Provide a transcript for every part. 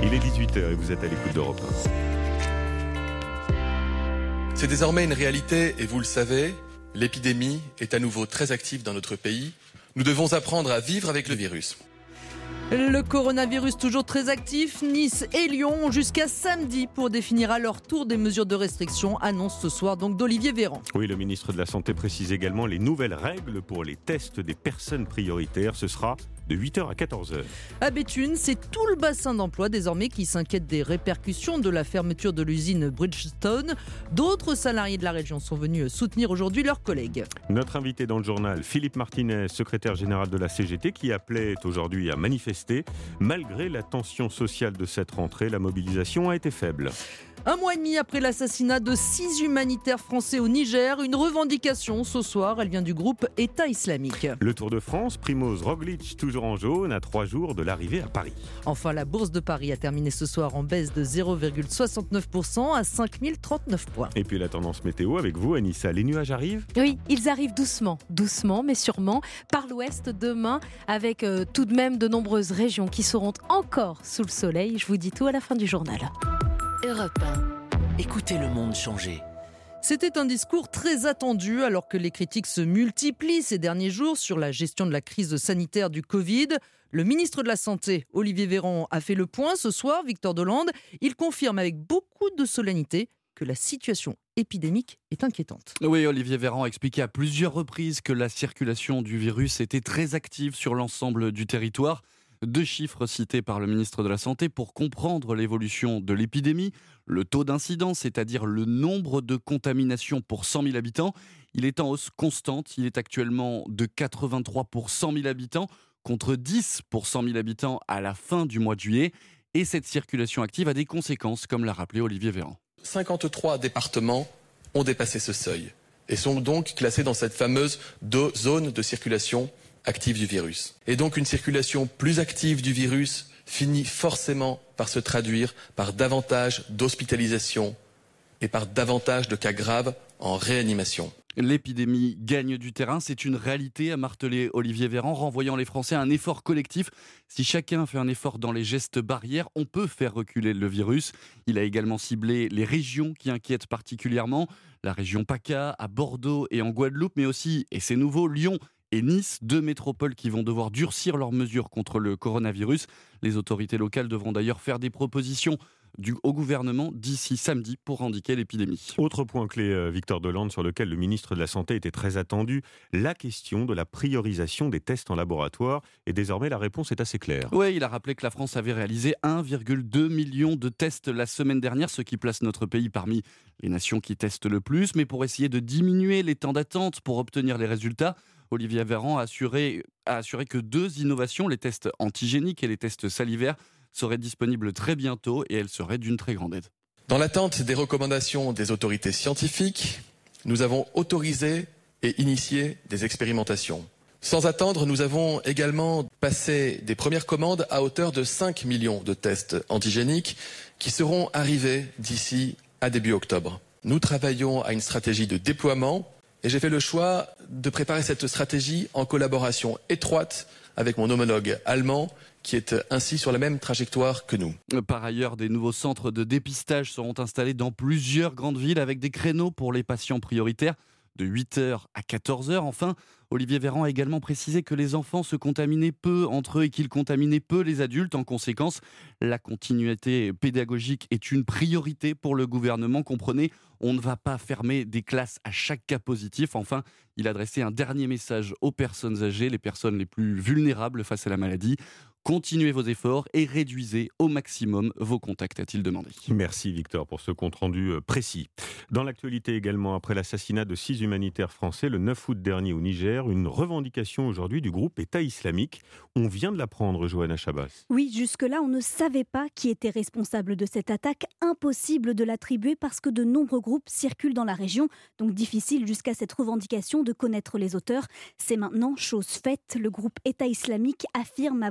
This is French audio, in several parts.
Il est 18h et vous êtes à l'écoute d'Europe 1. C'est désormais une réalité et vous le savez, l'épidémie est à nouveau très active dans notre pays. Nous devons apprendre à vivre avec le virus. Le coronavirus toujours très actif, Nice et Lyon ont jusqu'à samedi pour définir à leur tour des mesures de restriction, annonce ce soir donc d'Olivier Véran. Oui, le ministre de la Santé précise également les nouvelles règles pour les tests des personnes prioritaires. Ce sera de 8h à 14h. À Béthune, c'est tout le bassin d'emploi désormais qui s'inquiète des répercussions de la fermeture de l'usine Bridgestone. D'autres salariés de la région sont venus soutenir aujourd'hui leurs collègues. Notre invité dans le journal, Philippe Martinez, secrétaire général de la CGT, qui appelait aujourd'hui à manifester. Malgré la tension sociale de cette rentrée, la mobilisation a été faible. Un mois et demi après l'assassinat de 6 humanitaires français au Niger, une revendication ce soir, elle vient du groupe État islamique. Le Tour de France, Primoz Roglic toujours en jaune à 3 jours de l'arrivée à Paris. Enfin, la bourse de Paris a terminé ce soir en baisse de 0,69% à 5039 points. Et puis la tendance météo avec vous, Anissa, les nuages arrivent ? Oui, ils arrivent doucement mais sûrement par l'ouest demain avec tout de même de nombreuses régions qui seront encore sous le soleil. Je vous dis tout à la fin du journal. Europe 1. Écoutez le monde changer. C'était un discours très attendu alors que les critiques se multiplient ces derniers jours sur la gestion de la crise sanitaire du Covid. Le ministre de la Santé, Olivier Véran, a fait le point ce soir, Victor Delande. Il confirme avec beaucoup de solennité que la situation épidémique est inquiétante. Oui, Olivier Véran a expliqué à plusieurs reprises que la circulation du virus était très active sur l'ensemble du territoire. 2 chiffres cités par le ministre de la Santé pour comprendre l'évolution de l'épidémie. Le taux d'incidence, c'est-à-dire le nombre de contaminations pour 100 000 habitants, il est en hausse constante. Il est actuellement de 83 pour 100 000 habitants contre 10 pour 100 000 habitants à la fin du mois de juillet. Et cette circulation active a des conséquences, comme l'a rappelé Olivier Véran. 53 départements ont dépassé ce seuil et sont donc classés dans cette fameuse zone de circulation active du virus. Et donc une circulation plus active du virus finit forcément par se traduire par davantage d'hospitalisations et par davantage de cas graves en réanimation. L'épidémie gagne du terrain, c'est une réalité, a martelé Olivier Véran, renvoyant les Français à un effort collectif. Si chacun fait un effort dans les gestes barrières, on peut faire reculer le virus. Il a également ciblé les régions qui inquiètent particulièrement, la région PACA, à Bordeaux et en Guadeloupe, mais aussi, et c'est nouveau, Lyon et Nice, 2 métropoles qui vont devoir durcir leurs mesures contre le coronavirus. Les autorités locales devront d'ailleurs faire des propositions au gouvernement d'ici samedi pour endiguer l'épidémie. Autre point clé, Victor Delande, sur lequel le ministre de la Santé était très attendu, la question de la priorisation des tests en laboratoire. Et désormais, la réponse est assez claire. Oui, il a rappelé que la France avait réalisé 1,2 million de tests la semaine dernière, ce qui place notre pays parmi les nations qui testent le plus. Mais pour essayer de diminuer les temps d'attente pour obtenir les résultats, Olivier Véran a assuré que 2 innovations, les tests antigéniques et les tests salivaires, seraient disponibles très bientôt et elles seraient d'une très grande aide. Dans l'attente des recommandations des autorités scientifiques, nous avons autorisé et initié des expérimentations. Sans attendre, nous avons également passé des premières commandes à hauteur de 5 millions de tests antigéniques qui seront arrivés d'ici à début octobre. Nous travaillons à une stratégie de déploiement et j'ai fait le choix de préparer cette stratégie en collaboration étroite avec mon homologue allemand qui est ainsi sur la même trajectoire que nous. Par ailleurs, des nouveaux centres de dépistage seront installés dans plusieurs grandes villes avec des créneaux pour les patients prioritaires de 8h à 14h. Enfin, Olivier Véran a également précisé que les enfants se contaminaient peu entre eux et qu'ils contaminaient peu les adultes. En conséquence, la continuité pédagogique est une priorité pour le gouvernement. Comprenez, on ne va pas fermer des classes à chaque cas positif. Enfin, il a adressé un dernier message aux personnes âgées, les personnes les plus vulnérables face à la maladie. Continuez vos efforts et réduisez au maximum vos contacts, a-t-il demandé. Merci Victor pour ce compte-rendu précis. Dans l'actualité également, après l'assassinat de 6 humanitaires français le 9 août dernier au Niger, une revendication aujourd'hui du groupe État islamique. On vient de l'apprendre, Johanna Chabas. Oui, jusque-là, on ne savait pas qui était responsable de cette attaque. Impossible de l'attribuer parce que de nombreux groupes circulent dans la région. Donc difficile jusqu'à cette revendication de connaître les auteurs. C'est maintenant chose faite. Le groupe État islamique affirme avoir assassiné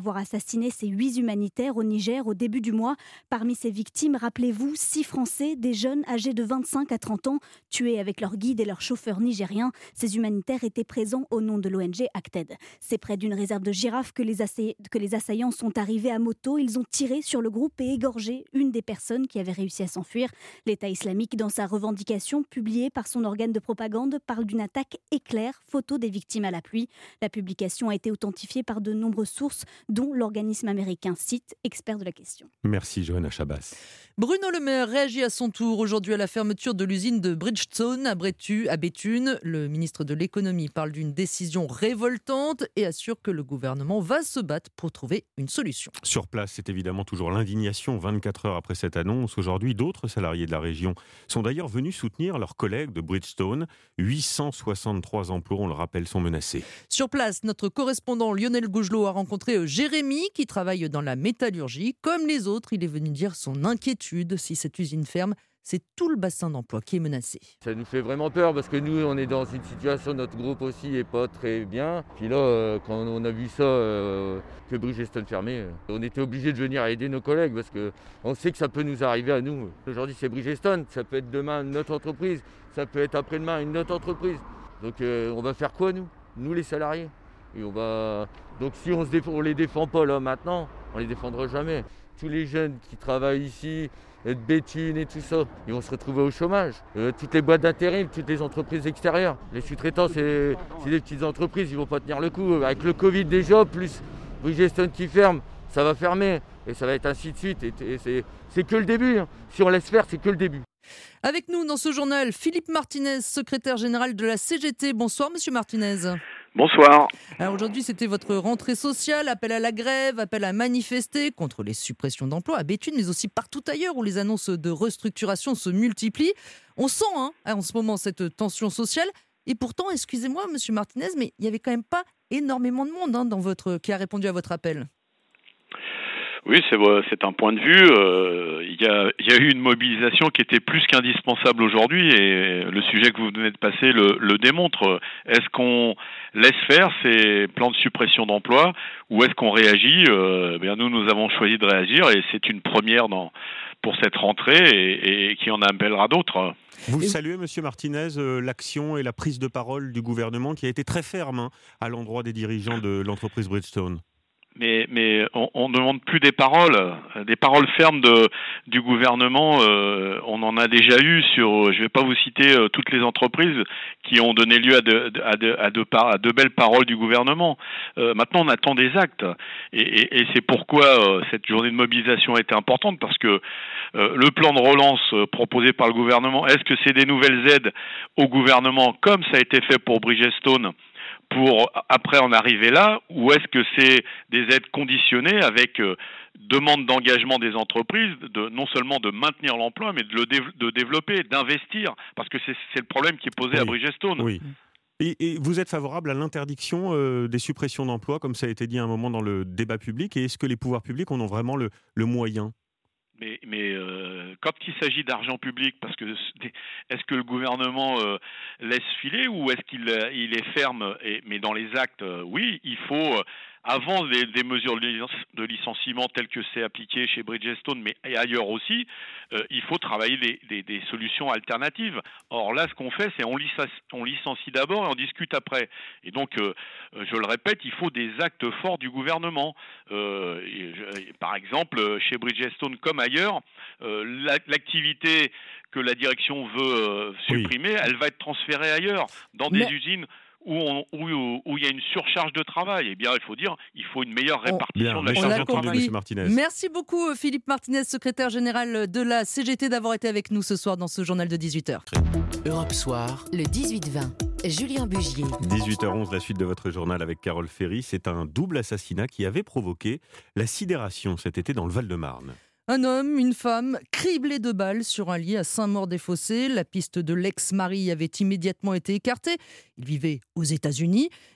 assassiné ces 8 humanitaires au Niger au début du mois. Parmi ces victimes, rappelez-vous, 6 Français, des jeunes âgés de 25 à 30 ans, tués avec leur guide et leur chauffeur nigérien. Ces humanitaires étaient présents au nom de l'ONG Acted. C'est près d'une réserve de girafes que les assaillants sont arrivés à moto. Ils ont tiré sur le groupe et égorgé une des personnes qui avait réussi à s'enfuir. L'État islamique, dans sa revendication publiée par son organe de propagande, parle d'une attaque éclair, photo des victimes à l'appui. La publication a été authentifiée par de nombreuses sources, dont l'organisme américain CIT, expert de la question. Merci Johanna Chabas. Bruno Le Maire réagit à son tour aujourd'hui à la fermeture de l'usine de Bridgestone à Béthune. Le ministre de l'économie parle d'une décision révoltante et assure que le gouvernement va se battre pour trouver une solution. Sur place, c'est évidemment toujours l'indignation 24 heures après cette annonce. Aujourd'hui, d'autres salariés de la région sont d'ailleurs venus soutenir leurs collègues de Bridgestone. 863 emplois, on le rappelle, sont menacés. Sur place, notre correspondant Lionel Gougelot a rencontré Jérémy qui travaille dans la métallurgie. Comme les autres, il est venu dire son inquiétude si cette usine ferme. C'est tout le bassin d'emploi qui est menacé. Ça nous fait vraiment peur parce que nous, on est dans une situation, notre groupe aussi n'est pas très bien. Puis là, quand on a vu ça, que Bridgestone fermait, on était obligé de venir aider nos collègues parce qu'on sait que ça peut nous arriver à nous. Aujourd'hui, c'est Bridgestone, ça peut être demain une autre entreprise, ça peut être après-demain une autre entreprise. Donc on va faire quoi nous les salariés? Et donc si on les défend pas là maintenant, on les défendra jamais. Tous les jeunes qui travaillent ici, de Béthune et tout ça, ils vont se retrouver au chômage. Toutes les boîtes d'intérim, toutes les entreprises extérieures. Les sous-traitants, c'est des petites entreprises, ils vont pas tenir le coup. Avec le Covid déjà, plus Bridgestone qui ferme, ça va fermer. Et ça va être ainsi de suite. Et c'est que le début. Si on laisse faire, c'est que le début. Avec nous dans ce journal, Philippe Martinez, secrétaire général de la CGT. Bonsoir, monsieur Martinez. Bonsoir. Alors aujourd'hui, c'était votre rentrée sociale, appel à la grève, appel à manifester contre les suppressions d'emplois à Béthune, mais aussi partout ailleurs où les annonces de restructuration se multiplient. On sent en ce moment cette tension sociale. Et pourtant, excusez-moi, monsieur Martinez, mais il n'y avait quand même pas énormément de monde qui a répondu à votre appel. Oui, c'est un point de vue. Il y a eu une mobilisation qui était plus qu'indispensable aujourd'hui et le sujet que vous venez de passer le démontre. Est-ce qu'on laisse faire ces plans de suppression d'emplois ou est-ce qu'on réagit? Nous avons choisi de réagir et c'est une première pour cette rentrée et qui en appellera d'autres. Vous saluez, monsieur Martinez, l'action et la prise de parole du gouvernement qui a été très ferme à l'endroit des dirigeants de l'entreprise Bridgestone. Mais on ne demande plus des paroles fermes du gouvernement. On en a déjà eu je vais pas vous citer toutes les entreprises qui ont donné lieu à de belles paroles du gouvernement. Maintenant, on attend des actes, et c'est pourquoi cette journée de mobilisation a été importante, parce que le plan de relance proposé par le gouvernement, est-ce que c'est des nouvelles aides au gouvernement comme ça a été fait pour Bridgestone? Pour après en arriver là, ou est-ce que c'est des aides conditionnées avec demande d'engagement des entreprises, non seulement de maintenir l'emploi, mais de développer, d'investir, parce que c'est le problème qui est posé à Bridgestone. Oui. Et vous êtes favorable à l'interdiction des suppressions d'emplois, comme ça a été dit à un moment dans le débat public, et est-ce que les pouvoirs publics en ont vraiment le moyen ? Mais quand il s'agit d'argent public, parce que est-ce que le gouvernement laisse filer ou est-ce qu'il est ferme? Mais dans les actes, oui, il faut avant des mesures de licenciement telles que c'est appliqué chez Bridgestone, mais ailleurs aussi, il faut travailler des solutions alternatives. Or là, ce qu'on fait, c'est on licencie d'abord et on discute après. Et donc, je le répète, il faut des actes forts du gouvernement. Par exemple, chez Bridgestone comme ailleurs, l'activité que la direction veut supprimer, elle va être transférée ailleurs, dans des usines où il y a une surcharge de travail. Eh bien, il faut une meilleure répartition de la charge de travail. Martinez. Merci beaucoup, Philippe Martinez, secrétaire général de la CGT, d'avoir été avec nous ce soir dans ce journal de 18h. Europe Soir, le 18-20. Julien Bugier. 18h11, la suite de votre journal avec Carole Ferry. C'est un double assassinat qui avait provoqué la sidération cet été dans le Val-de-Marne. Un homme, une femme, criblés de balles sur un lit à Saint-Maur-des-Fossés. La piste de l'ex-mari avait immédiatement été écartée. Il vivait aux États-Unis.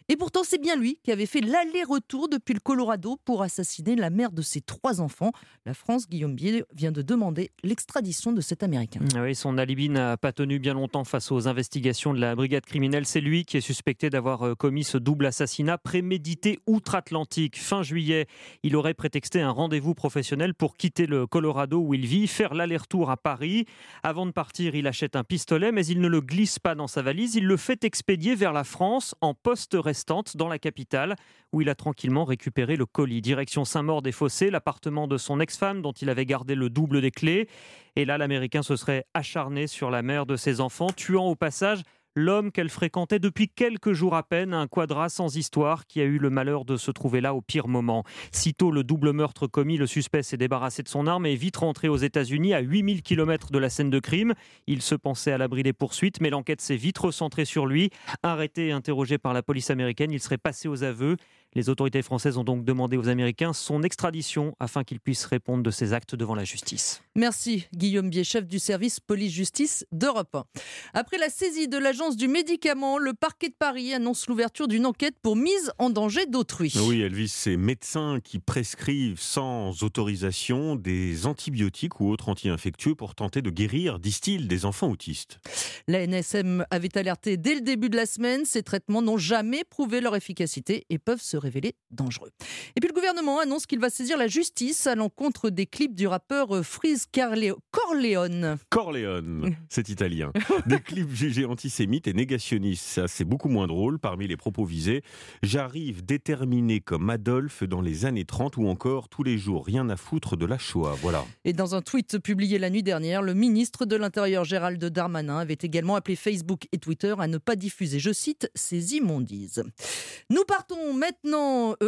Et pourtant, c'est bien lui qui avait fait l'aller-retour depuis le Colorado pour assassiner la mère de ses 3 enfants. La France, Guillaume Bier, vient de demander l'extradition de cet Américain. Oui, son alibi n'a pas tenu bien longtemps face aux investigations de la brigade criminelle. C'est lui qui est suspecté d'avoir commis ce double assassinat prémédité outre-Atlantique. Fin juillet, il aurait prétexté un rendez-vous professionnel pour quitter le Colorado où il vit, faire l'aller-retour à Paris. Avant de partir, il achète un pistolet, mais il ne le glisse pas dans sa valise. Il le fait expédier vers la France en poste restante dans la capitale, où il a tranquillement récupéré le colis. Direction Saint-Maur-des-Fossés, l'appartement de son ex-femme dont il avait gardé le double des clés. Et là, l'Américain se serait acharné sur la mère de ses enfants, tuant au passage l'homme qu'elle fréquentait depuis quelques jours à peine, un quadra sans histoire qui a eu le malheur de se trouver là au pire moment. Sitôt le double meurtre commis, le suspect s'est débarrassé de son arme et est vite rentré aux États-Unis à 8000 km de la scène de crime. Il se pensait à l'abri des poursuites, mais l'enquête s'est vite recentrée sur lui. Arrêté et interrogé par la police américaine, il serait passé aux aveux. Les autorités françaises ont donc demandé aux Américains son extradition afin qu'ils puissent répondre de ses actes devant la justice. Merci Guillaume Bier, chef du service police-justice d'Europe 1. Après la saisie de l'Agence du médicament, le parquet de Paris annonce l'ouverture d'une enquête pour mise en danger d'autrui. Oui, Elvis, c'est médecins qui prescrivent sans autorisation des antibiotiques ou autres anti-infectieux pour tenter de guérir, disent-ils, des enfants autistes. La NSM avait alerté dès le début de la semaine, ces traitements n'ont jamais prouvé leur efficacité et peuvent se révélé dangereux. Et puis le gouvernement annonce qu'il va saisir la justice à l'encontre des clips du rappeur Freeze Corleone. Corleone, c'est italien. Des clips jugés antisémites et négationnistes. Ça, c'est beaucoup moins drôle. Parmi les propos visés, j'arrive déterminé comme Adolphe dans les années 30 ou encore tous les jours, rien à foutre de la Shoah. Voilà. Et dans un tweet publié la nuit dernière, le ministre de l'Intérieur Gérald Darmanin avait également appelé Facebook et Twitter à ne pas diffuser, je cite, ces immondises. Nous partons maintenant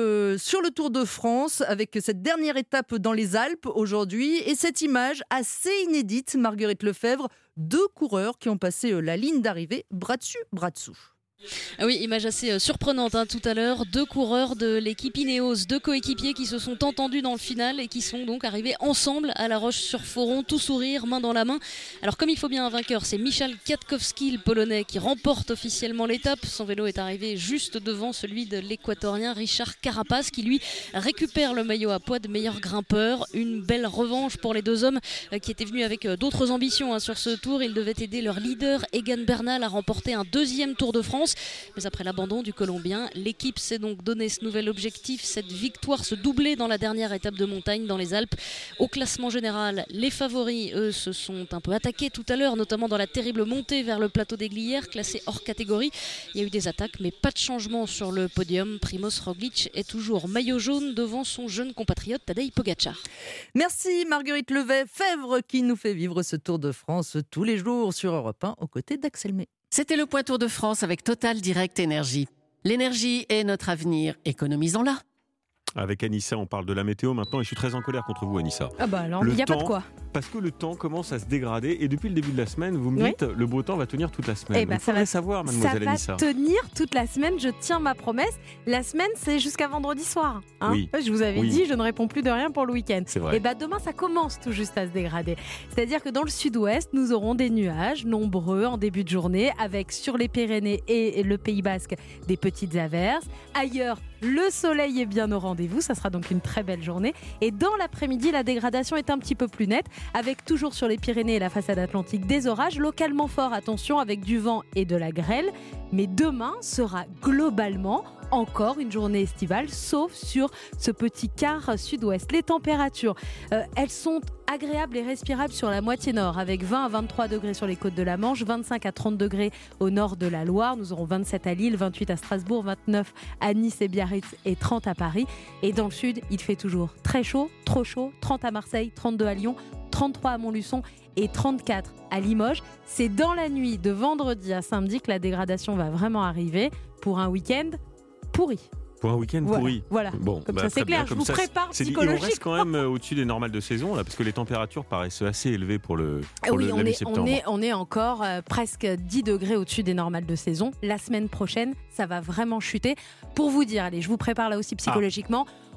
sur le Tour de France avec cette dernière étape dans les Alpes aujourd'hui et cette image assez inédite, Marguerite Lefebvre, 2 coureurs qui ont passé la ligne d'arrivée bras dessus, bras dessous. Ah oui, image assez surprenante tout à l'heure. 2 coureurs de l'équipe Ineos, 2 coéquipiers qui se sont entendus dans le final et qui sont donc arrivés ensemble à La Roche-sur-Foron, tout sourire, main dans la main. Alors comme il faut bien un vainqueur, c'est Michał Kwiatkowski, le Polonais, qui remporte officiellement l'étape. Son vélo est arrivé juste devant celui de l'Équatorien Richard Carapaz qui lui récupère le maillot à poids de meilleur grimpeur. Une belle revanche pour les 2 hommes qui étaient venus avec d'autres ambitions sur ce tour. Ils devaient aider leur leader Egan Bernal à remporter un 2e Tour de France. Mais après l'abandon du Colombien, l'équipe s'est donc donné ce nouvel objectif, cette victoire, se doubler dans la dernière étape de montagne dans les Alpes. Au classement général, les favoris, eux, se sont un peu attaqués tout à l'heure, notamment dans la terrible montée vers le plateau des Glières, classé hors catégorie. Il y a eu des attaques, mais pas de changement sur le podium. Primoz Roglic est toujours maillot jaune devant son jeune compatriote Tadej Pogačar. Merci Marguerite Lefebvre qui nous fait vivre ce Tour de France tous les jours sur Europe 1 aux côtés d'Axel May. C'était le Point Tour de France avec Total Direct Énergie. L'énergie est notre avenir, économisons-la. Avec Anissa, on parle de la météo maintenant et je suis très en colère contre vous, Anissa. Ah bah alors, il n'y a pas de quoi. Parce que le temps commence à se dégrader et depuis le début de la semaine, vous me dites le beau temps va tenir toute la semaine. Il faudrait savoir, mademoiselle Anissa. Ça va tenir toute la semaine, je tiens ma promesse. La semaine, c'est jusqu'à vendredi soir. Oui. Je vous avais dit, je ne réponds plus de rien pour le week-end. C'est vrai. Et demain, ça commence tout juste à se dégrader. C'est-à-dire que dans le sud-ouest, nous aurons des nuages nombreux en début de journée, avec sur les Pyrénées et le Pays Basque des petites averses. Ailleurs, le soleil est bien au rendez-vous, ça sera donc une très belle journée. Et dans l'après-midi, la dégradation est un petit peu plus nette, avec toujours sur les Pyrénées et la façade atlantique des orages, localement forts, attention, avec du vent et de la grêle. Mais demain sera globalement encore une journée estivale, sauf sur ce petit quart sud-ouest. Les températures, elles sont agréables et respirables sur la moitié nord, avec 20 à 23 degrés sur les côtes de la Manche, 25 à 30 degrés au nord de la Loire. Nous aurons 27 à Lille, 28 à Strasbourg, 29 à Nice et Biarritz et 30 à Paris. Et dans le sud, il fait toujours très chaud, trop chaud, 30 à Marseille, 32 à Lyon, 33 à Montluçon et 34 à Limoges. C'est dans la nuit de vendredi à samedi que la dégradation va vraiment arriver pour un week-end pourri. Pour un week-end pourri. Voilà, bon, comme ça c'est clair, je vous prépare psychologiquement. On reste quand même au-dessus des normales de saison, là, parce que les températures paraissent assez élevées pour la mi-septembre. On est encore presque 10 degrés au-dessus des normales de saison. La semaine prochaine, ça va vraiment chuter. Pour vous dire, allez, je vous prépare là aussi psychologiquement,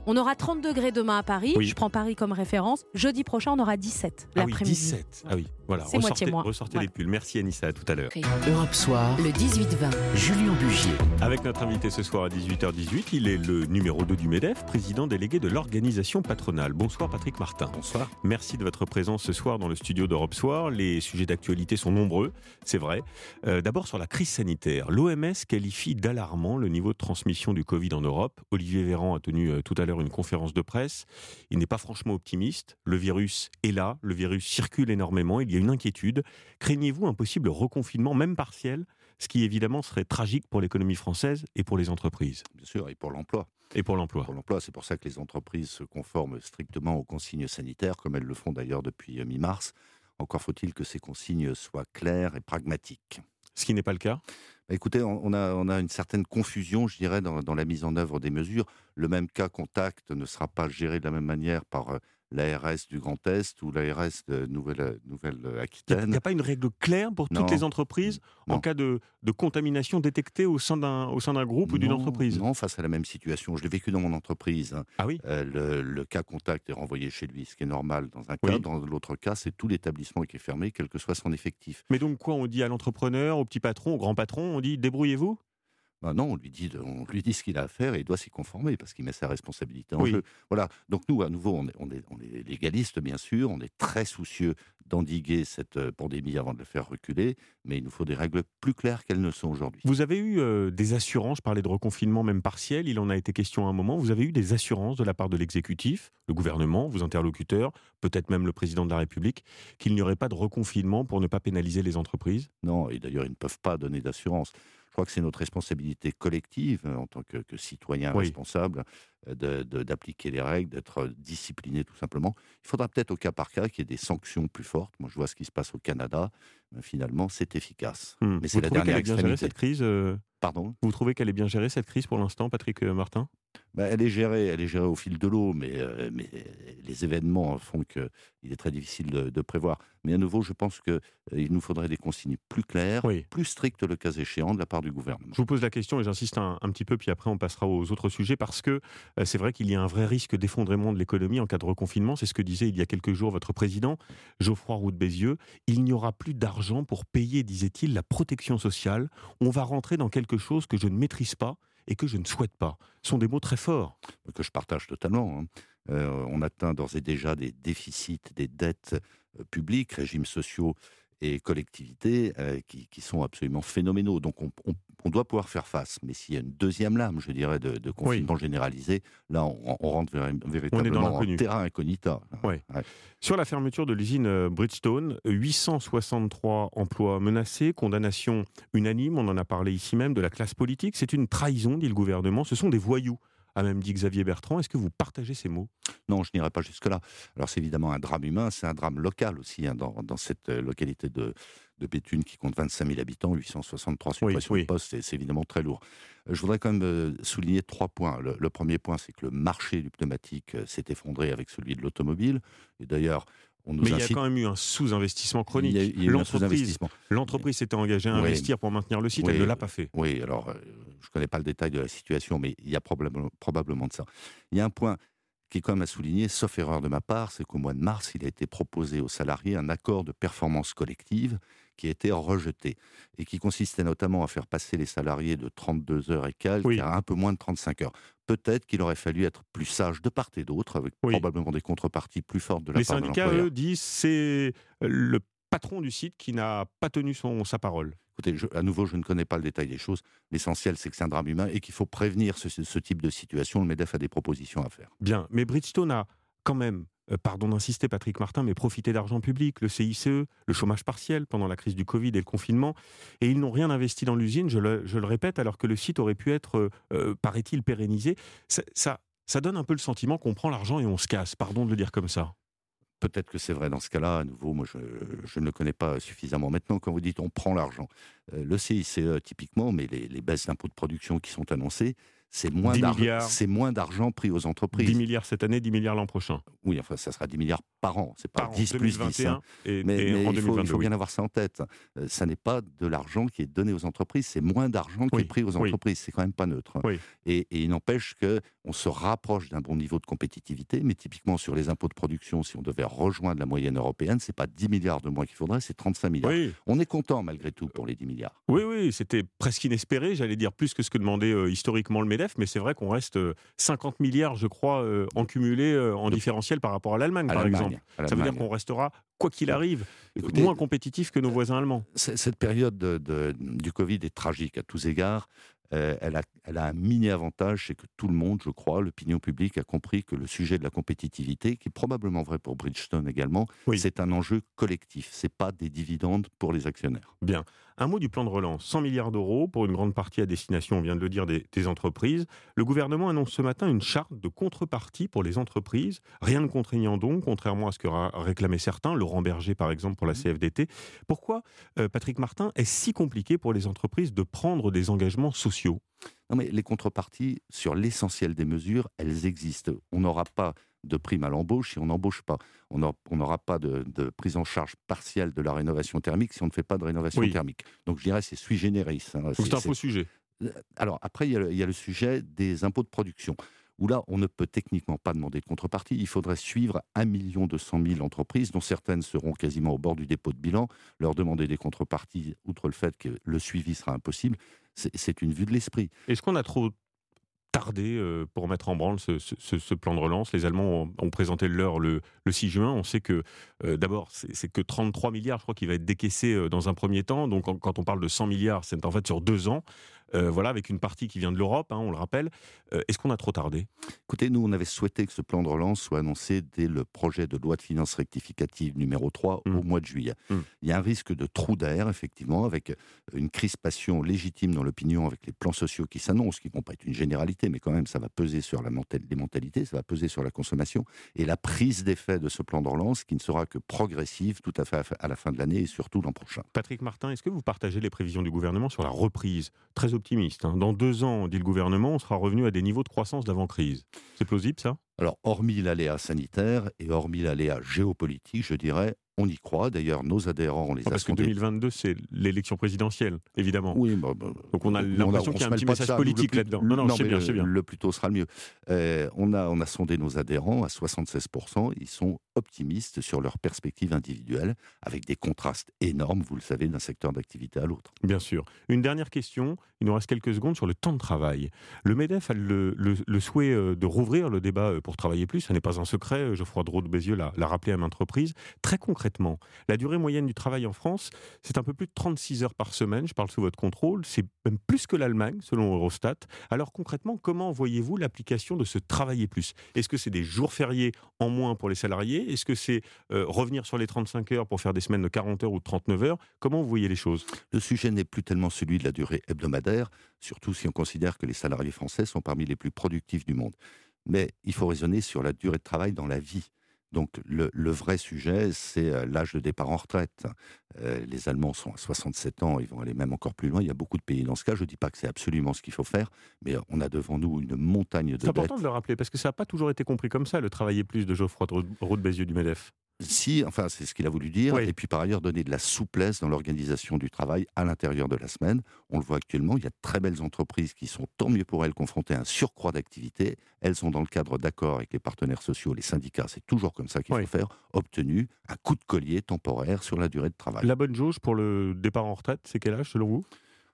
On aura 30 degrés demain à Paris. Oui. Je prends Paris comme référence. Jeudi prochain, on aura 17 Ah oui, l'après-midi. 17. Ah oui, voilà. C'est moitié moins. Ressortez Voilà. les pulls. Merci Anissa, à tout à l'heure. Europe Soir, le 18-20, Julien Bugier. Avec notre invité ce soir à 18h18, il est le numéro 2 du MEDEF, président délégué de l'organisation patronale. Bonsoir Patrick Martin. Bonsoir. Merci de votre présence ce soir dans le studio d'Europe Soir. Les sujets d'actualité sont nombreux, c'est vrai. D'abord sur la crise sanitaire. L'OMS qualifie d'alarmant le niveau de transmission du Covid en Europe. Olivier Véran a tenu tout à l'heure une conférence de presse. Il n'est pas franchement optimiste. Le virus est là, le virus circule énormément, il y a une inquiétude. Craignez-vous un possible reconfinement, même partiel, ce qui évidemment serait tragique pour l'économie française et pour les entreprises? Bien sûr, et pour l'emploi. Et pour l'emploi. Pour l'emploi, c'est pour ça que les entreprises se conforment strictement aux consignes sanitaires, comme elles le font d'ailleurs depuis mi-mars. Encore faut-il que ces consignes soient claires et pragmatiques. Ce qui n'est pas le cas? Écoutez, on a une certaine confusion, je dirais, dans la mise en œuvre des mesures. Le même cas contact ne sera pas géré de la même manière par l'ARS du Grand Est ou l'ARS de Nouvelle-Aquitaine. Il n'y a pas une règle claire pour toutes les entreprises en cas de contamination détectée au sein d'un groupe ou d'une entreprise? Non, face à la même situation. Je l'ai vécu dans mon entreprise. Hein. Ah oui. Le cas contact est renvoyé chez lui, ce qui est normal dans un cas. Oui. Dans l'autre cas, c'est tout l'établissement qui est fermé, quel que soit son effectif. Mais donc quoi, on dit à l'entrepreneur, au petit patron, au grand patron, on dit débrouillez-vous? Ben non, on lui dit ce qu'il a à faire et il doit s'y conformer parce qu'il met sa responsabilité en Oui. jeu. Voilà. Donc nous, à nouveau, on est légaliste, bien sûr. On est très soucieux d'endiguer cette pandémie avant de la faire reculer. Mais il nous faut des règles plus claires qu'elles ne sont aujourd'hui. Vous avez eu des assurances, je parlais de reconfinement même partiel, il en a été question à un moment. Vous avez eu des assurances de la part de l'exécutif, le gouvernement, vos interlocuteurs, peut-être même le président de la République, qu'il n'y aurait pas de reconfinement pour ne pas pénaliser les entreprises? Non, et d'ailleurs, ils ne peuvent pas donner d'assurance. Je crois que c'est notre responsabilité collective, en tant que citoyen responsable, d'appliquer les règles, d'être discipliné tout simplement. Il faudra peut-être au cas par cas qu'il y ait des sanctions plus fortes. Moi, je vois ce qui se passe au Canada. Finalement, c'est efficace. Mais c'est la dernière extrémité. Cette crise, Pardon ? Vous trouvez qu'elle est bien gérée, cette crise, pour l'instant, Patrick Martin? Elle est gérée au fil de l'eau, mais les événements font qu'il est très difficile de prévoir. Mais à nouveau, je pense qu'il nous faudrait des consignes plus claires, plus strictes le cas échéant de la part du gouvernement. Je vous pose la question et j'insiste un petit peu, puis après on passera aux autres sujets, parce que c'est vrai qu'il y a un vrai risque d'effondrement de l'économie en cas de reconfinement. C'est ce que disait il y a quelques jours votre président, Geoffroy Roux de Bézieux. Il n'y aura plus d'argent pour payer, disait-il, la protection sociale. On va rentrer dans quelque chose que je ne maîtrise pas et que je ne souhaite pas. Ce sont des mots très forts. Que je partage totalement. On atteint d'ores et déjà des déficits, des dettes publiques, régimes sociaux et collectivités qui sont absolument phénoménaux. Donc on doit pouvoir faire face. Mais s'il y a une deuxième lame, je dirais, de confinement généralisé, là on rentre véritablement en terrain incognita. Ouais. Sur la fermeture de l'usine Bridgestone, 863 emplois menacés, condamnation unanime, on en a parlé ici même, de la classe politique. C'est une trahison, dit le gouvernement. Ce sont des voyous, a même dit Xavier Bertrand. Est-ce que vous partagez ces mots? Non, je n'irai pas jusque-là. Alors c'est évidemment un drame humain, c'est un drame local aussi, dans cette localité de Béthune qui compte 25 000 habitants, 863 suppressions de postes, c'est évidemment très lourd. Je voudrais quand même souligner 3 points. Le premier point, c'est que le marché du pneumatique s'est effondré avec celui de l'automobile. Et d'ailleurs, Mais il y a quand même eu un sous-investissement chronique. Il y a eu un sous-investissement. L'entreprise s'était engagée à investir pour maintenir le site, elle ne l'a pas fait. Oui, alors je ne connais pas le détail de la situation, mais il y a probablement de ça. Il y a un point qui est quand même à souligner, sauf erreur de ma part, c'est qu'au mois de mars, il a été proposé aux salariés un accord de performance collective qui a été rejeté et qui consistait notamment à faire passer les salariés de 32 heures et quelques à un peu moins de 35 heures. Peut-être qu'il aurait fallu être plus sage de part et d'autre, avec probablement des contreparties plus fortes de la part de l'employeur. Les syndicats, eux, disent c'est le patron du site qui n'a pas tenu sa parole. Écoutez, à nouveau, je ne connais pas le détail des choses. L'essentiel, c'est que c'est un drame humain et qu'il faut prévenir ce type de situation. Le MEDEF a des propositions à faire. Bien, mais Bridgestone a quand même, pardon d'insister Patrick Martin, mais profité d'argent public, le CICE, le chômage partiel pendant la crise du Covid et le confinement, et ils n'ont rien investi dans l'usine, je le répète, alors que le site aurait pu être, paraît-il, pérennisé. Ça donne un peu le sentiment qu'on prend l'argent et on se casse, pardon de le dire comme ça. Peut-être que c'est vrai dans ce cas-là. À nouveau, moi, je ne le connais pas suffisamment. Maintenant, quand vous dites on prend l'argent, le CICE typiquement, mais les baisses d'impôts de production qui sont annoncées, c'est moins 10 milliards. C'est moins d'argent pris aux entreprises. 10 milliards cette année, 10 milliards l'an prochain. Oui, enfin, ça sera 10 milliards par an. C'est pas Par an, 10 plus 10. 2021 et Mais en il 2022. faut bien avoir ça en tête. Ça n'est pas de l'argent qui est donné aux entreprises, c'est moins d'argent qui est pris aux entreprises. C'est quand même pas neutre. Oui. Et il n'empêche qu'on se rapproche d'un bon niveau de compétitivité, mais typiquement sur les impôts de production, si on devait rejoindre la moyenne européenne, c'est pas 10 milliards de moins qu'il faudrait, c'est 35 milliards. Oui. On est content malgré tout pour les 10 milliards. Oui, c'était presque inespéré, j'allais dire plus que ce que demandait historiquement le MEDEF, mais c'est vrai qu'on reste 50 milliards, je crois, en cumulé, en différentiel par rapport à l'Allemagne, par exemple. Ça veut dire qu'on restera, quoi qu'il arrive, moins compétitif que nos voisins allemands. Cette période du Covid est tragique à tous égards. Elle a un mini-avantage, c'est que tout le monde, je crois, l'opinion publique a compris que le sujet de la compétitivité, qui est probablement vrai pour Bridgestone également, c'est un enjeu collectif. Ce n'est pas des dividendes pour les actionnaires. Bien. Un mot du plan de relance. 100 milliards d'euros pour une grande partie à destination, on vient de le dire, des entreprises. Le gouvernement annonce ce matin une charte de contrepartie pour les entreprises. Rien de contraignant donc, contrairement à ce que réclamaient certains, Laurent Berger par exemple pour la CFDT. Pourquoi, Patrick Martin, est-ce si compliqué pour les entreprises de prendre des engagements sociaux ? Non, mais les contreparties, sur l'essentiel des mesures, elles existent. On n'aura pas de prime à l'embauche si on n'embauche pas. On n'aura pas de prise en charge partielle de la rénovation thermique si on ne fait pas de rénovation thermique. Donc je dirais c'est sui generis. C'est un faux sujet. Alors après, il y a le sujet des impôts de production, où là, on ne peut techniquement pas demander de contrepartie. Il faudrait suivre 1 200 000 entreprises, dont certaines seront quasiment au bord du dépôt de bilan, leur demander des contreparties, outre le fait que le suivi sera impossible. C'est une vue de l'esprit. Est-ce qu'on a trop tardé pour mettre en branle ce plan de relance? Les Allemands ont présenté leur le 6 juin. On sait que, d'abord, c'est que 33 milliards, je crois, qui va être décaissé dans un premier temps. Donc, quand on parle de 100 milliards, c'est en fait sur 2 ans. Voilà, avec une partie qui vient de l'Europe, on le rappelle. Est-ce qu'on a trop tardé? Écoutez, nous, on avait souhaité que ce plan de relance soit annoncé dès le projet de loi de finances rectificative numéro 3 au mois de juillet. Il y a un risque de trou d'air, effectivement, avec une crispation légitime dans l'opinion, avec les plans sociaux qui s'annoncent, qui ne vont pas être une généralité, mais quand même, ça va peser sur les mentalités, ça va peser sur la consommation, et la prise d'effet de ce plan de relance qui ne sera que progressive tout à fait à la fin de l'année et surtout l'an prochain. Patrick Martin, est-ce que vous partagez les prévisions du gouvernement sur la reprise? Très optimiste. Dans 2 ans, dit le gouvernement, on sera revenu à des niveaux de croissance d'avant-crise. C'est plausible, ça? Alors, hormis l'aléa sanitaire et hormis l'aléa géopolitique, je dirais, on y croit. D'ailleurs, nos adhérents, on les a parce que 2022, c'est l'élection présidentielle, évidemment. Oui, donc on a l'impression qu'il y a un petit message politique là-dedans. Non, c'est bien. Le plus tôt sera le mieux. On a sondé nos adhérents à 76%. Ils sont optimistes sur leurs perspectives individuelles, avec des contrastes énormes, vous le savez, d'un secteur d'activité à l'autre. Bien sûr. Une dernière question, il nous reste quelques secondes sur le temps de travail. Le MEDEF a le souhait de rouvrir le débat pour travailler plus. Ça n'est pas un secret, Geoffroy de Bézieux l'a rappelé à maintes reprises. Très concrètement, la durée moyenne du travail en France, c'est un peu plus de 36 heures par semaine, je parle sous votre contrôle, c'est même plus que l'Allemagne, selon Eurostat. Alors concrètement, comment voyez-vous l'application de ce travailler plus? Est-ce que c'est des jours fériés en moins pour les salariés? Est-ce que c'est revenir sur les 35 heures pour faire des semaines de 40 heures ou de 39 heures? Comment vous voyez les choses? Le sujet n'est plus tellement celui de la durée hebdomadaire, surtout si on considère que les salariés français sont parmi les plus productifs du monde. Mais il faut raisonner sur la durée de travail dans la vie. Donc le vrai sujet, c'est l'âge de départ en retraite. Les Allemands sont à 67 ans, ils vont aller même encore plus loin. Il y a beaucoup de pays dans ce cas. Je ne dis pas que c'est absolument ce qu'il faut faire, mais on a devant nous une montagne de bêtes. C'est important de le rappeler, parce que ça n'a pas toujours été compris comme ça, le travailler plus de Geoffroy de Bézieux du MEDEF. Si, enfin, c'est ce qu'il a voulu dire. Oui. Et puis, par ailleurs, donner de la souplesse dans l'organisation du travail à l'intérieur de la semaine. On le voit actuellement, il y a de très belles entreprises qui sont, tant mieux pour elles, confrontées à un surcroît d'activité. Elles sont dans le cadre d'accords avec les partenaires sociaux, les syndicats, c'est toujours comme ça qu'il faut faire, obtenu un coup de collier temporaire sur la durée de travail. La bonne jauge pour le départ en retraite, c'est quel âge selon vous?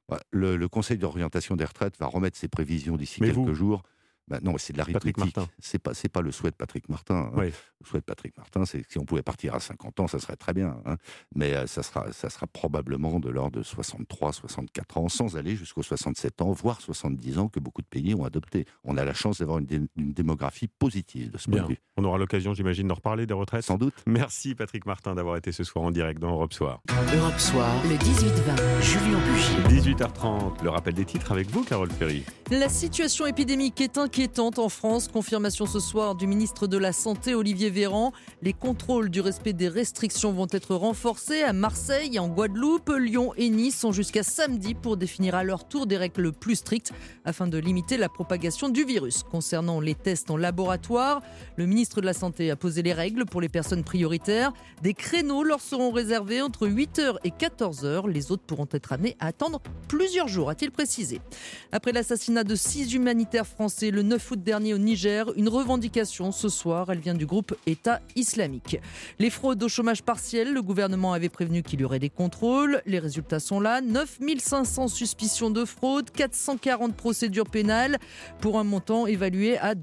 Le Conseil d'orientation des retraites va remettre ses prévisions d'ici quelques jours. Non, c'est de l'arithmétique. C'est pas le souhait de Patrick Martin. Oui. Le souhait de Patrick Martin, c'est que si on pouvait partir à 50 ans, ça serait très bien. Mais ça sera probablement de l'ordre de 63, 64 ans, sans aller jusqu'aux 67 ans, voire 70 ans que beaucoup de pays ont adopté. On a la chance d'avoir une démographie positive de ce point de vue. On aura l'occasion, j'imagine, d'en reparler des retraites. Sans doute. Merci Patrick Martin d'avoir été ce soir en direct dans Europe Soir. Europe Soir, le 18-20, Julien Bugier. 18h30, le rappel des titres avec vous, Carole Ferry. La situation épidémique est inquiétante en France. Confirmation ce soir du ministre de la Santé, Olivier Véran. Véran. Les contrôles du respect des restrictions vont être renforcés à Marseille, en Guadeloupe, Lyon et Nice sont jusqu'à samedi pour définir à leur tour des règles plus strictes afin de limiter la propagation du virus. Concernant les tests en laboratoire, le ministre de la Santé a posé les règles pour les personnes prioritaires. Des créneaux leur seront réservés entre 8h et 14h. Les autres pourront être amenés à attendre plusieurs jours, a-t-il précisé. Après l'assassinat de 6 humanitaires français le 9 août dernier au Niger, une revendication ce soir, elle vient du groupe État islamique. Les fraudes au chômage partiel, le gouvernement avait prévenu qu'il y aurait des contrôles. Les résultats sont là, 9500 suspicions de fraude, 440 procédures pénales pour un montant évalué à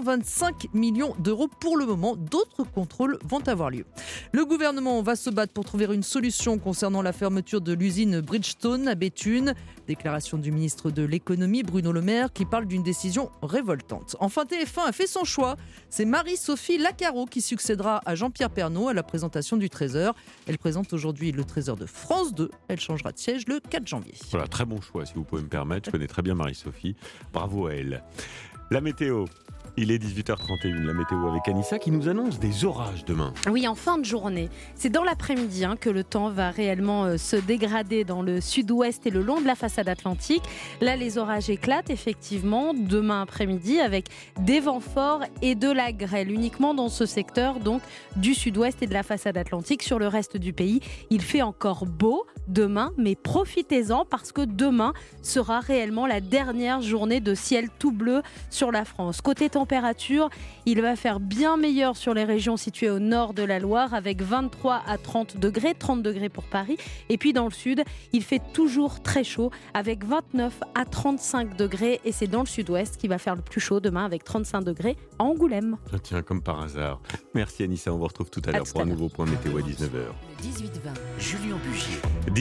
225 millions d'euros pour le moment. D'autres contrôles vont avoir lieu. Le gouvernement va se battre pour trouver une solution concernant la fermeture de l'usine Bridgestone à Béthune. Déclaration du ministre de l'économie Bruno Le Maire qui parle d'une décision révoltante. Enfin, TF1 a fait son choix. C'est Marie-Sophie Lacaro qui succédera à Jean-Pierre Pernaut à la présentation du Trésor. Elle présente aujourd'hui le Trésor de France 2. Elle changera de siège le 4 janvier. Voilà, très bon choix si vous pouvez me permettre. Je connais très bien Marie-Sophie. Bravo à elle. La météo. Il est 18h31, la météo avec Anissa qui nous annonce des orages demain. Oui, en fin de journée. C'est dans l'après-midi que le temps va réellement se dégrader dans le sud-ouest et le long de la façade atlantique. Là, les orages éclatent effectivement demain après-midi avec des vents forts et de la grêle uniquement dans ce secteur donc du sud-ouest et de la façade atlantique. Sur le reste du pays, il fait encore beau demain, mais profitez-en parce que demain sera réellement la dernière journée de ciel tout bleu sur la France. Côté température, il va faire bien meilleur sur les régions situées au nord de la Loire avec 23 à 30 degrés, 30 degrés pour Paris. Et puis dans le sud, il fait toujours très chaud avec 29 à 35 degrés et c'est dans le sud-ouest qui va faire le plus chaud demain avec 35 degrés à Angoulême. Tiens, comme par hasard. Merci Anissa, on vous retrouve tout à l'heure pour un nouveau point météo à 19h. 18-20, Julien Bugier.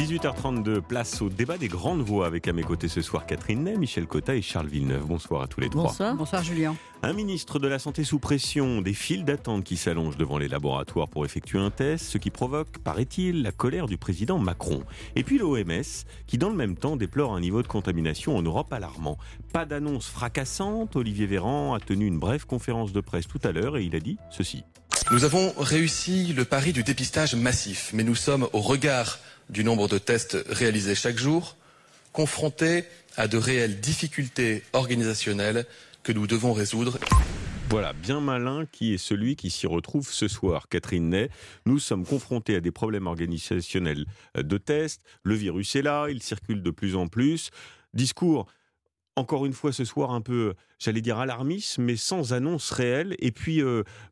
18h32, place au débat des grandes voix avec à mes côtés ce soir Catherine Ney, Michel Cotta et Charles Villeneuve. Bonsoir à tous les trois. Bonsoir. Bonsoir Julien. Un ministre de la Santé sous pression, des files d'attente qui s'allongent devant les laboratoires pour effectuer un test, ce qui provoque, paraît-il, la colère du président Macron. Et puis l'OMS, qui dans le même temps déplore un niveau de contamination en Europe alarmant. Pas d'annonce fracassante, Olivier Véran a tenu une brève conférence de presse tout à l'heure et il a dit ceci. Nous avons réussi le pari du dépistage massif, mais nous sommes, au regard du nombre de tests réalisés chaque jour, confrontés à de réelles difficultés organisationnelles que nous devons résoudre. Voilà, bien malin qui est celui qui s'y retrouve ce soir. Catherine Ney, nous sommes confrontés à des problèmes organisationnels de tests. Le virus est là, il circule de plus en plus. Discours, encore une fois ce soir, un peu, j'allais dire alarmiste, mais sans annonce réelle. Et puis,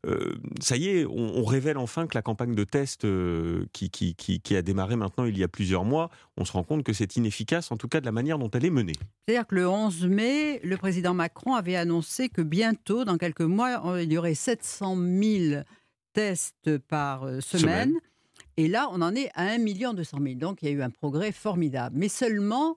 ça y est, on révèle enfin que la campagne de tests qui a démarré maintenant il y a plusieurs mois, on se rend compte que c'est inefficace, en tout cas de la manière dont elle est menée. C'est-à-dire que le 11 mai, le président Macron avait annoncé que bientôt, dans quelques mois, il y aurait 700 000 tests par semaine. Et là, on en est à 1 200 000. Donc, il y a eu un progrès formidable. Mais seulement,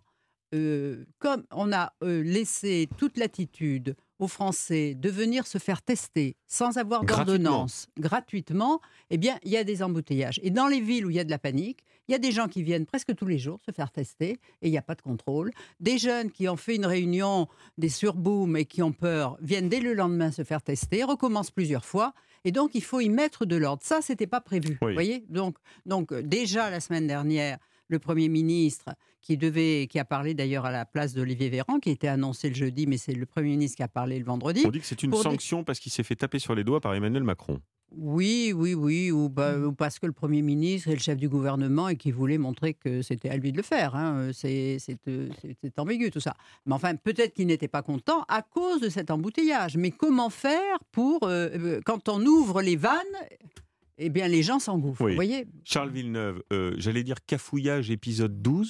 comme on a laissé toute latitude aux Français de venir se faire tester sans avoir d'ordonnance gratuitement, eh bien, il y a des embouteillages. Et dans les villes où il y a de la panique, il y a des gens qui viennent presque tous les jours se faire tester et il n'y a pas de contrôle. Des jeunes qui ont fait une réunion, des surbooms et qui ont peur, viennent dès le lendemain se faire tester, recommencent plusieurs fois. Et donc, il faut y mettre de l'ordre. Ça, ce n'était pas prévu. Oui. Vous voyez ? Donc, déjà, la semaine dernière, le Premier ministre, qui a parlé d'ailleurs à la place d'Olivier Véran, qui était annoncé le jeudi, mais c'est le Premier ministre qui a parlé le vendredi. On dit que c'est une sanction parce qu'il s'est fait taper sur les doigts par Emmanuel Macron. Oui, ou parce que le Premier ministre est le chef du gouvernement et qu'il voulait montrer que c'était à lui de le faire. Hein. C'est ambigu tout ça. Mais enfin, peut-être qu'il n'était pas content à cause de cet embouteillage. Mais comment faire pour, quand on ouvre les vannes, eh bien les gens s'engouffrent, vous voyez ? Charles Villeneuve, j'allais dire cafouillage épisode 12 ?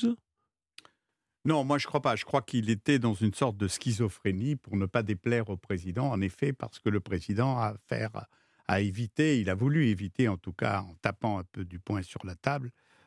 Non, moi je crois pas. Je crois qu'il était dans une sorte de schizophrénie pour ne pas déplaire au président, en effet, parce que le président a évité, il a voulu éviter, en tout cas en tapant un peu du poing sur la table,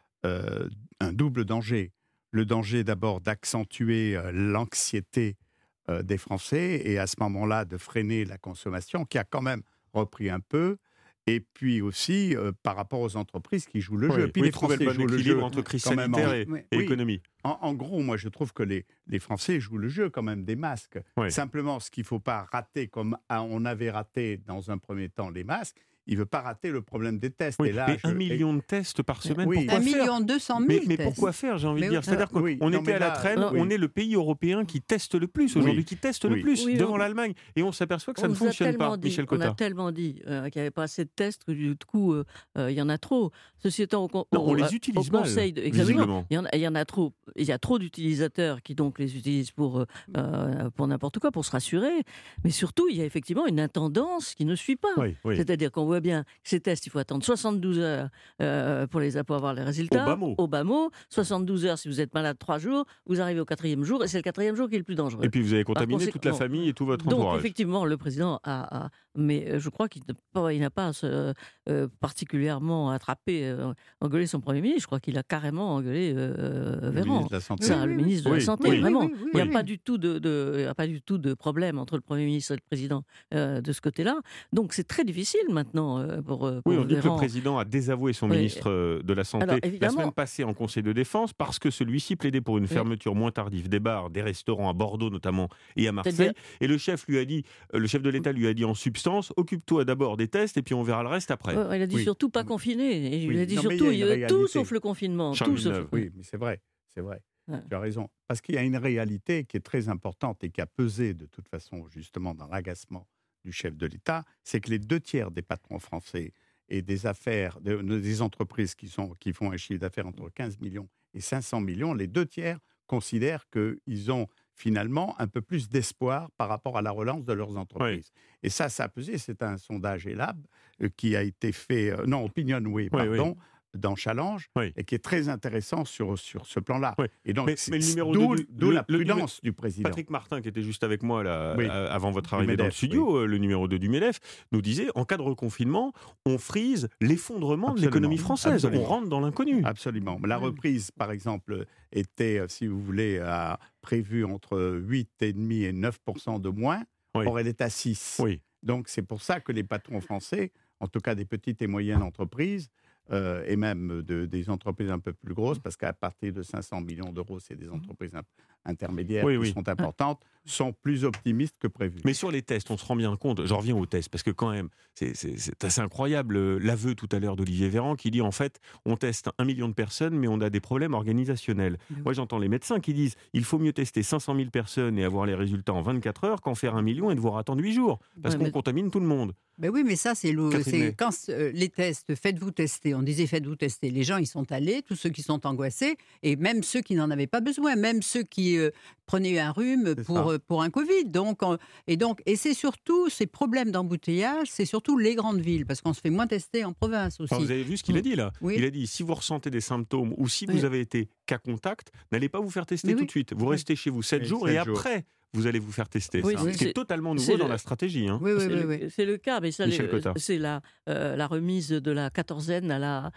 un double danger. Le danger d'abord d'accentuer l'anxiété des Français et à ce moment-là de freiner la consommation qui a quand même repris un peu. Et puis aussi par rapport aux entreprises qui jouent le jeu. Et puis les Français jouent le jeu entre crise sanitaire et économie. En gros, moi je trouve que les Français jouent le jeu quand même des masques. Oui. Simplement, ce qu'il ne faut pas rater, comme on avait raté dans un premier temps les masques, il veut pas rater le problème des tests. Oui, et là, mais 1 million de tests par semaine, Oui. pourquoi 1 faire 200 000 mais tests. pourquoi faire, j'ai envie de Mais dire. oui. C'est-à-dire qu'on Oui, non, était mais à la là, traîne, oui. on est le pays européen qui teste le plus aujourd'hui, qui teste le Oui. plus Oui, devant on- l'Allemagne. Et on s'aperçoit que ça On ne nous a fonctionne tellement pas, dit, Michel on a Cotta. tellement dit qu'il n'y avait pas assez de tests que du coup, il y en a trop. Ceci étant, Non, on les utilise au mal, conseil visiblement. il y en a trop. Il y a trop d'utilisateurs qui donc les utilisent pour n'importe quoi, pour se rassurer. Mais surtout, il y a effectivement une intendance qui ne suit pas. Oui, oui. C'est-à-dire qu'on voit bien que ces tests, il faut attendre 72 heures pour avoir les résultats. Au bas mot. 72 heures si vous êtes malade 3 jours, vous arrivez au 4e jour et c'est le 4e jour qui est le plus dangereux. Et puis vous avez Par contaminé toute la conséquent- famille et tout votre Donc entourage. effectivement, le président mais je crois qu'il n'a pas particulièrement engueulé son Premier ministre. Je crois qu'il a carrément engueulé Véran. ministre de la Santé. Le ministre de la Santé, oui. vraiment. Oui, oui, oui, Il n'y a oui. pas du tout de problème entre le Premier ministre et le président de ce côté-là. Donc c'est très difficile maintenant pour Oui, on dit que le Véran. président a désavoué son Oui. ministre de la Santé Alors, la évidemment- semaine passée en Conseil de défense parce que celui-ci plaidait pour une fermeture moins tardive des bars, des restaurants à Bordeaux notamment et à Marseille. C'est-à-dire- Et le chef de l'État lui a dit en substance, occupe-toi d'abord des tests et puis on verra le reste après. Ouais, il a dit Oui. surtout pas confiner. Et il Oui. a dit Non, mais surtout il y a une tout réalité. sauf le confinement. Charles Tout sauf... Villeneuve. Oui, mais c'est vrai. Ouais. Tu as raison. Parce qu'il y a une réalité qui est très importante et qui a pesé de toute façon justement dans l'agacement du chef de l'État, c'est que les 2 tiers des patrons français et des entreprises qui font un chiffre d'affaires entre 15 millions et 500 millions, les 2 tiers considèrent qu'ils ont finalement un peu plus d'espoir par rapport à la relance de leurs entreprises. Et ça a pesé. C'est un sondage ELAB qui a été fait, Opinionway, pardon, dans Challenge, et qui est très intéressant sur ce plan-là. Oui. Et donc, Mais le numéro d'où la le- prudence du président. Patrick Martin, qui était juste avec moi là, Oui. avant votre Du arrivée dans le MEDEF, studio, le numéro 2 du MEDEF, nous disait en cas de reconfinement, on frise l'effondrement de Absolument. l'économie française. Absolument. On rentre dans l'inconnu. Absolument. La reprise, par exemple, était, si vous voulez, prévue entre 8,5 et 9% de moins. Oui. Or, elle est à 6. Oui. Donc, c'est pour ça que les patrons français, en tout cas des petites et moyennes entreprises, et même des entreprises un peu plus grosses, parce qu'à partir de 500 millions d'euros, c'est des entreprises intermédiaires qui sont importantes, sont plus optimistes que prévu. Mais sur les tests, on se rend bien compte, j'en reviens aux tests, parce que quand même, c'est assez incroyable l'aveu tout à l'heure d'Olivier Véran qui dit en fait, on teste 1 million de personnes, mais on a des problèmes organisationnels. Moi, j'entends les médecins qui disent il faut mieux tester 500 000 personnes et avoir les résultats en 24 heures qu'en faire 1 million et devoir attendre 8 jours, parce qu'on contamine tout le monde. Ben oui, mais ça, c'est Catherine quand les tests, faites-vous tester. On disait faites-vous tester. Les gens, ils sont allés, tous ceux qui sont angoissés, et même ceux qui n'en avaient pas besoin, même ceux qui prenaient un rhume pour un Covid. Et c'est surtout ces problèmes d'embouteillage, c'est surtout les grandes villes, parce qu'on se fait moins tester en province aussi. Alors, vous avez vu ce qu'il a dit là. Oui. Il a dit si vous ressentez des symptômes ou si vous avez été cas contact, n'allez pas vous faire tester tout de suite. Vous restez chez vous 7 jours et après, vous allez vous faire tester. Oui, Ce qui est totalement nouveau dans la stratégie. Hein. C'est le cas, mais ça, Michel Cotta. c'est la remise de la quatorzaine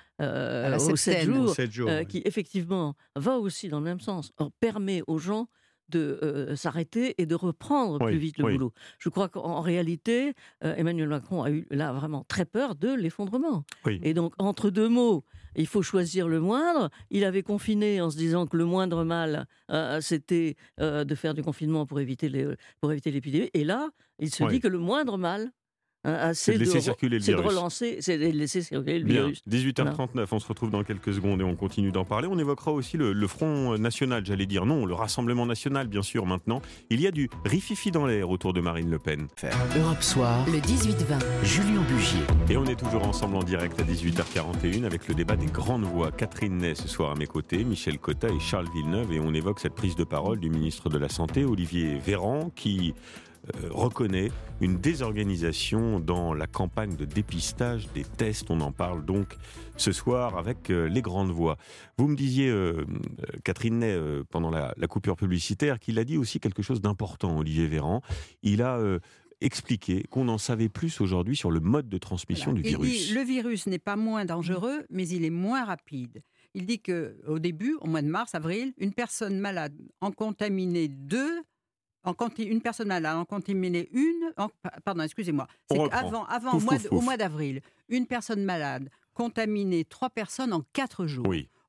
aux 7 jours, qui effectivement va aussi dans le même sens. On permet aux gens de s'arrêter et de reprendre plus vite le boulot. Je crois qu'en réalité, Emmanuel Macron a eu là vraiment très peur de l'effondrement. Et donc, entre deux mots, il faut choisir le moindre. Il avait confiné en se disant que le moindre mal, c'était de faire du confinement pour éviter l'épidémie. Et là, il se dit que le moindre mal, c'est de laisser circuler le virus. C'est de laisser circuler le Bien. virus. 18h39, on se retrouve dans quelques secondes et on continue d'en parler. On évoquera aussi le Front National, j'allais dire non, le Rassemblement National, bien sûr, maintenant. Il y a du rififi dans l'air autour de Marine Le Pen. Europe Soir, le 18-20, Julien Bugier. Et on est toujours ensemble en direct à 18h41 avec le débat des grandes voix. Catherine Ney ce soir à mes côtés, Michel Cotta et Charles Villeneuve. Et on évoque cette prise de parole du ministre de la Santé, Olivier Véran, qui reconnaît une désorganisation dans la campagne de dépistage des tests. On en parle donc ce soir avec les grandes voix. Vous me disiez, Catherine Ney, pendant la coupure publicitaire, qu'il a dit aussi quelque chose d'important, Olivier Véran. Il a expliqué qu'on en savait plus aujourd'hui sur le mode de transmission du virus. Il dit, le virus n'est pas moins dangereux, mais il est moins rapide. Il dit qu'au début, au mois de mars, avril, une personne malade en contaminait deux. Une personne malade en contaminait une. Pardon, excusez-moi. C'est qu'avant, au mois d'avril, une personne malade contaminait 3 personnes en 4 jours. Oui.